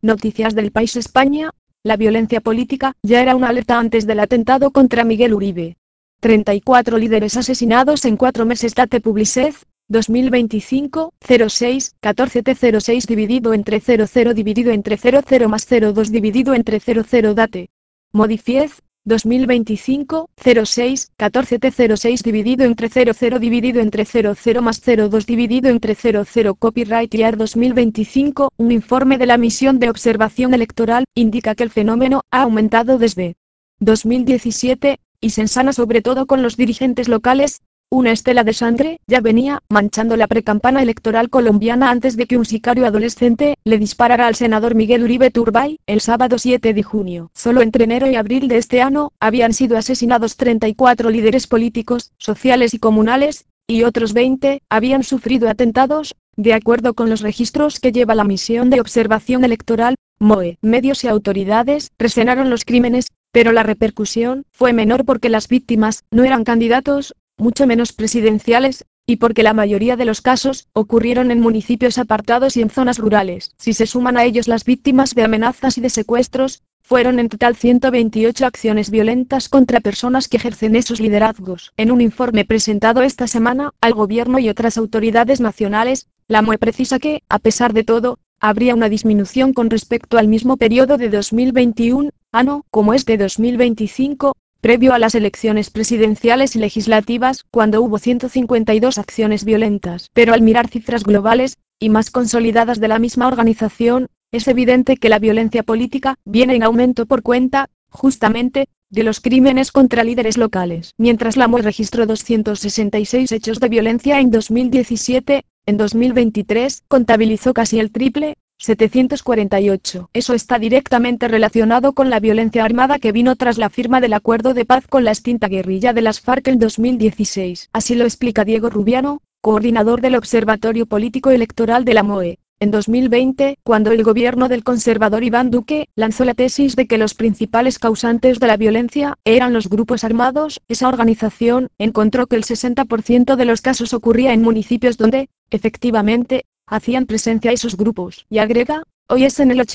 Noticias del País España. La violencia política ya era una alerta antes del atentado contra Miguel Uribe. 34 líderes asesinados en 4 meses. Date Publicet, 2025, 06, 14T06 dividido entre 00 dividido entre 00 más 02 dividido entre 00 Date. Modifiez, 2025, 06, 14T06 dividido entre 00 dividido entre 00 más 02 dividido entre 00 Copyright Year 2025, un informe de la misión de observación electoral, indica que el fenómeno ha aumentado desde 2017, y se ensana sobre todo con los dirigentes locales. Una estela de sangre ya venía manchando la precampana electoral colombiana antes de que un sicario adolescente le disparara al senador Miguel Uribe Turbay el sábado 7 de junio. Solo entre enero y abril de este año habían sido asesinados 34 líderes políticos, sociales y comunales, y otros 20 habían sufrido atentados, de acuerdo con los registros que lleva la misión de observación electoral. MOE, medios y autoridades reseñaron los crímenes, pero la repercusión fue menor porque las víctimas no eran candidatos, mucho menos presidenciales, y porque la mayoría de los casos ocurrieron en municipios apartados y en zonas rurales. Si se suman a ellos las víctimas de amenazas y de secuestros, fueron en total 128 acciones violentas contra personas que ejercen esos liderazgos. En un informe presentado esta semana al gobierno y otras autoridades nacionales, la MOE precisa que, a pesar de todo, habría una disminución con respecto al mismo periodo de 2021, como es de 2025, previo a las elecciones presidenciales y legislativas, cuando hubo 152 acciones violentas. Pero al mirar cifras globales, y más consolidadas de la misma organización, es evidente que la violencia política viene en aumento por cuenta, justamente, de los crímenes contra líderes locales. Mientras la MOE registró 266 hechos de violencia en 2017, en 2023 contabilizó casi el triple, 748. Eso está directamente relacionado con la violencia armada que vino tras la firma del acuerdo de paz con la extinta guerrilla de las FARC en 2016. Así lo explica Diego Rubiano, coordinador del Observatorio Político Electoral de la MOE. En 2020, cuando el gobierno del conservador Iván Duque lanzó la tesis de que los principales causantes de la violencia eran los grupos armados, esa organización encontró que el 60% de los casos ocurría en municipios donde, efectivamente, hacían presencia esos grupos. Y agrega, hoy es en el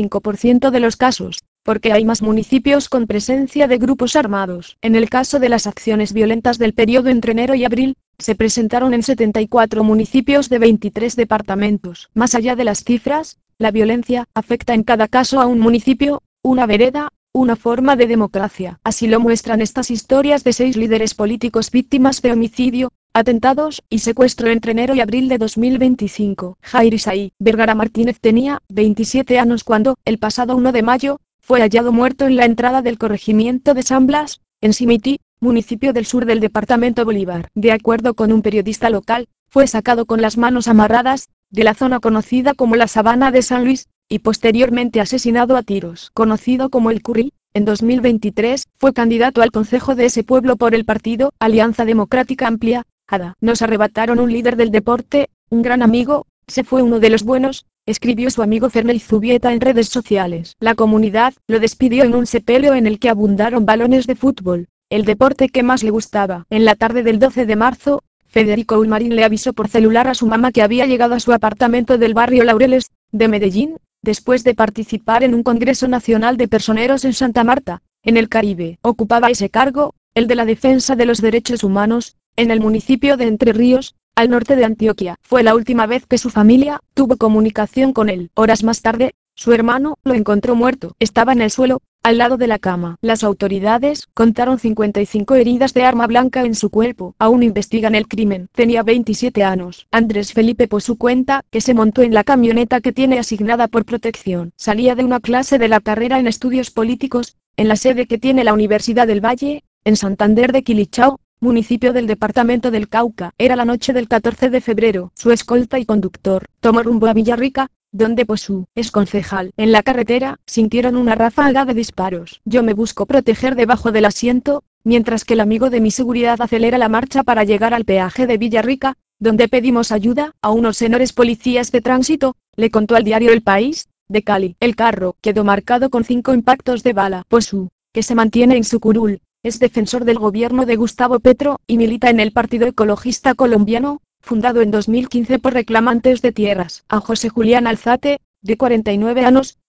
85% de los casos, porque hay más municipios con presencia de grupos armados. En el caso de las acciones violentas del periodo entre enero y abril, se presentaron en 74 municipios de 23 departamentos. Más allá de las cifras, la violencia afecta en cada caso a un municipio, una vereda, una forma de democracia. Así lo muestran estas historias de 6 líderes políticos víctimas de homicidio, atentados y secuestro entre enero y abril de 2025. Jair Isaí Vergara Martínez tenía 27 años cuando, el pasado 1 de mayo, fue hallado muerto en la entrada del corregimiento de San Blas, en Simití, municipio del sur del departamento Bolívar. De acuerdo con un periodista local, fue sacado con las manos amarradas, de la zona conocida como la Sabana de San Luis, y posteriormente asesinado a tiros. Conocido como el Curry, en 2023 fue candidato al concejo de ese pueblo por el partido Alianza Democrática Amplia, ADA. Nos arrebataron un líder del deporte, un gran amigo, se fue uno de los buenos, escribió su amigo Ferney Zubieta en redes sociales. La comunidad lo despidió en un sepelio en el que abundaron balones de fútbol, el deporte que más le gustaba. En la tarde del 12 de marzo, Federico Ulmarín le avisó por celular a su mamá que había llegado a su apartamento del barrio Laureles, de Medellín, después de participar en un Congreso Nacional de Personeros en Santa Marta, en el Caribe. Ocupaba ese cargo, el de la defensa de los derechos humanos, en el municipio de Entre Ríos, al norte de Antioquia. Fue la última vez que su familia tuvo comunicación con él. Horas más tarde, su hermano lo encontró muerto. Estaba en el suelo, al lado de la cama. Las autoridades contaron 55 heridas de arma blanca en su cuerpo. Aún investigan el crimen. Tenía 27 años. Andrés Felipe Posu cuenta que se montó en la camioneta que tiene asignada por protección. Salía de una clase de la carrera en estudios políticos, en la sede que tiene la Universidad del Valle, en Santander de Quilichao, municipio del departamento del Cauca. Era la noche del 14 de febrero. Su escolta y conductor tomó rumbo a Villarrica, donde Posu es concejal. En la carretera, sintieron una ráfaga de disparos. Yo me busco proteger debajo del asiento, mientras que el amigo de mi seguridad acelera la marcha para llegar al peaje de Villarrica, donde pedimos ayuda a unos señores policías de tránsito, le contó al diario El País, de Cali. El carro quedó marcado con 5 impactos de bala. Posu, que se mantiene en su curul, es defensor del gobierno de Gustavo Petro, y milita en el Partido Ecologista Colombiano, fundado en 2015 por reclamantes de tierras. A José Julián Alzate, de 49 años,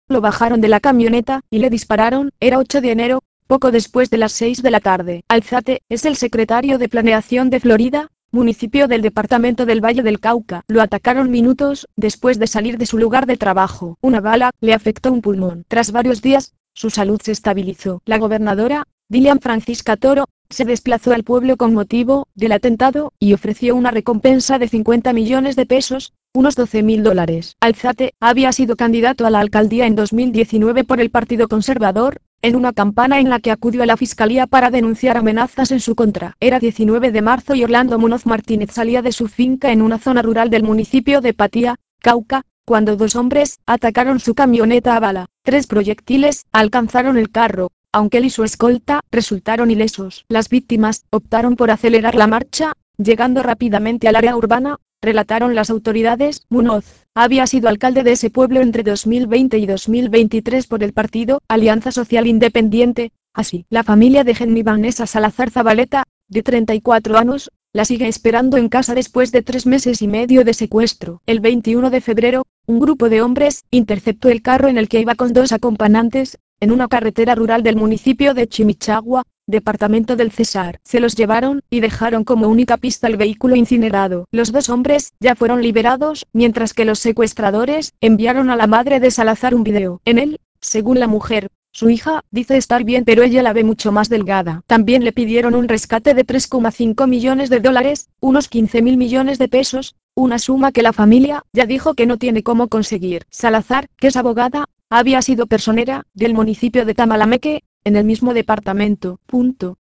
Lo bajaron de la camioneta y le dispararon. Era 8 de enero, poco después de las 6 de la tarde. Alzate es el secretario de Planeación de Florida, municipio del departamento del Valle del Cauca. Lo atacaron minutos después de salir de su lugar de trabajo. Una bala le afectó un pulmón. Tras varios días, su salud se estabilizó. La gobernadora, Dilian Francisca Toro, se desplazó al pueblo con motivo del atentado y ofreció una recompensa de 50 millones de pesos, unos $12.000. Alzate había sido candidato a la alcaldía en 2019 por el Partido Conservador, en una campaña en la que acudió a la fiscalía para denunciar amenazas en su contra. Era 19 de marzo y Orlando Munoz Martínez salía de su finca en una zona rural del municipio de Patía, Cauca, cuando dos hombres atacaron su camioneta a bala. 3 proyectiles alcanzaron el carro, aunque él y su escolta resultaron ilesos. Las víctimas optaron por acelerar la marcha, llegando rápidamente al área urbana, relataron las autoridades. Munoz había sido alcalde de ese pueblo entre 2020 y 2023 por el partido Alianza Social Independiente. Así, la familia de Jenny Vanessa Salazar Zabaleta, de 34 años, la sigue esperando en casa después de 3 meses y medio de secuestro. El 21 de febrero, un grupo de hombres interceptó el carro en el que iba con 2 acompañantes, en una carretera rural del municipio de Chimichagua, departamento del Cesar. Se los llevaron y dejaron como única pista el vehículo incinerado. Los 2 hombres ya fueron liberados, mientras que los secuestradores enviaron a la madre de Salazar un video. En él, según la mujer, su hija dice estar bien, pero ella la ve mucho más delgada. También le pidieron un rescate de 3,5 millones de dólares, unos 15.000 millones de pesos, una suma que la familia ya dijo que no tiene cómo conseguir. Salazar, que es abogada, había sido personera del municipio de Tamalameque, en el mismo departamento.